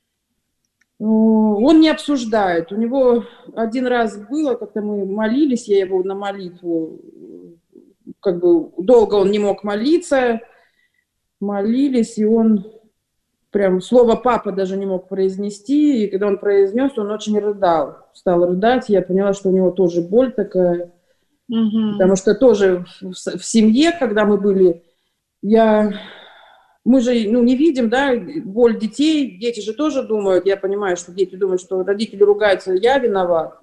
Он не обсуждает. У него один раз было, как-то мы молились, я его на молитву, как бы долго он не мог молиться, молились, и он прям слово «папа» даже не мог произнести, и когда он произнес, он очень рыдал, стал рыдать, я поняла, что у него тоже боль такая, mm-hmm. потому что тоже в, в семье, когда мы были, я... Мы же ну, не видим, да, боль детей, дети же тоже думают, я понимаю, что дети думают, что родители ругаются, я виноват,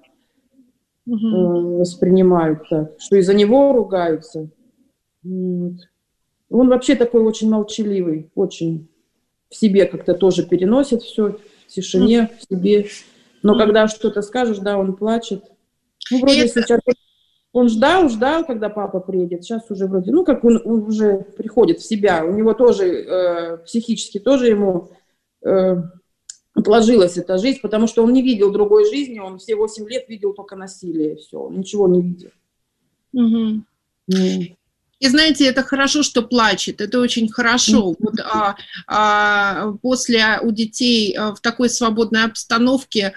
угу. воспринимают так, что из-за него ругаются. Он вообще такой очень молчаливый, очень в себе как-то тоже переносит все, в тишине, в себе. Но когда что-то скажешь, да, он плачет. Ну, вроде это... сейчас... Он ждал, ждал, когда папа приедет. Сейчас уже вроде, ну, как он, он уже приходит в себя. У него тоже э, психически тоже ему э, отложилась эта жизнь, потому что он не видел другой жизни. Он все восемь лет видел только насилие. Все, он ничего не видел. Угу. Mm. И знаете, это хорошо, что плачет, это очень хорошо. Вот, а, а, после у детей в такой свободной обстановке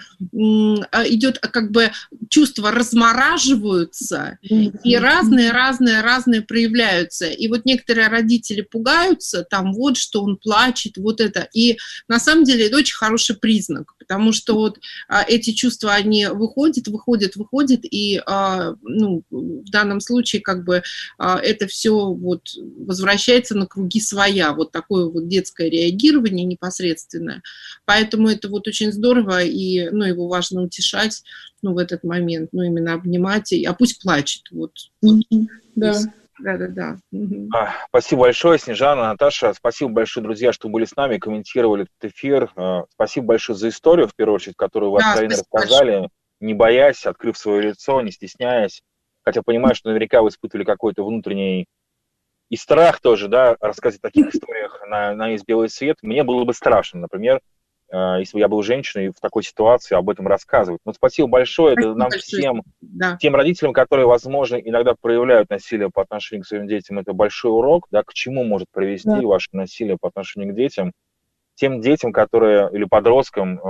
а, идет как бы чувства размораживаются, и разные-разные-разные проявляются. И вот некоторые родители пугаются, там вот, что он плачет, вот это. И на самом деле это очень хороший признак, потому что вот а, эти чувства, они выходят, выходят, выходят, и а, ну, в данном случае как бы а, это все вот возвращается на круги своя, вот такое вот детское реагирование непосредственное. Поэтому это вот очень здорово, и ну, его важно утешать ну, в этот момент, ну, именно обнимать, и, а пусть плачет. Вот. Mm-hmm. Да. Да, да, да. Угу. Спасибо большое, Снежана, Наташа. Спасибо большое, друзья, что были с нами, комментировали этот эфир. Спасибо большое за историю, в первую очередь, которую вы да, откровенно рассказали, большое. Не боясь, открыв свое лицо, не стесняясь. Хотя понимаю, что наверняка вы испытывали какой-то внутренний и страх тоже, да, рассказывать о таких историях на, на весь белый свет. Мне было бы страшно, например, если бы я был женщиной в такой ситуации, об этом рассказывать. Но спасибо большое, спасибо это нам большое. всем, да. тем родителям, которые, возможно, иногда проявляют насилие по отношению к своим детям, это большой урок, да, к чему может привести да. ваше насилие по отношению к детям. Тем детям, которые, или подросткам,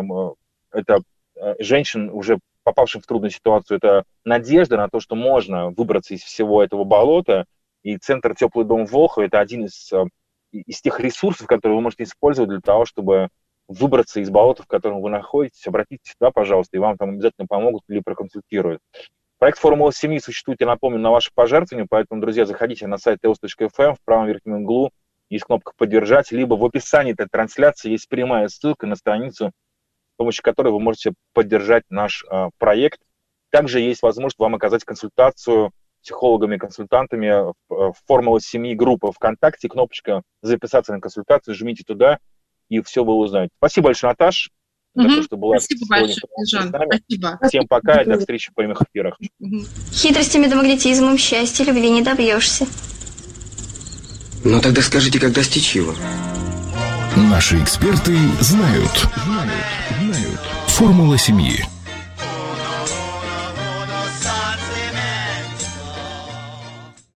это женщин, уже попавшим в трудную ситуацию, это надежда на то, что можно выбраться из всего этого болота. И центр «Теплый дом» в Волхове – это один из, из тех ресурсов, которые вы можете использовать для того, чтобы выбраться из болота, в котором вы находитесь. Обратитесь сюда, пожалуйста, и вам там обязательно помогут или проконсультируют. Проект «Формула семьи» существует, я напомню, на ваши пожертвования, поэтому, друзья, заходите на сайт теос точка эф эм, в правом верхнем углу есть кнопка «Поддержать», либо в описании этой трансляции есть прямая ссылка на страницу, с помощью которой вы можете поддержать наш а, проект. Также есть возможность вам оказать консультацию психологами, консультантами в «Формула семьи» группа ВКонтакте, кнопочка «Записаться на консультацию», жмите туда, и все вы узнаете. Спасибо большое, Наташ, угу. за то, что была Спасибо большое, Жан. Спасибо. Всем пока и до встречи в прямых эфирах. Угу. Хитростями да магнетизмом счастья, любви не добьешься. Ну тогда скажите, как достичь его? Наши эксперты знают. Знают. Знают. Формула семьи.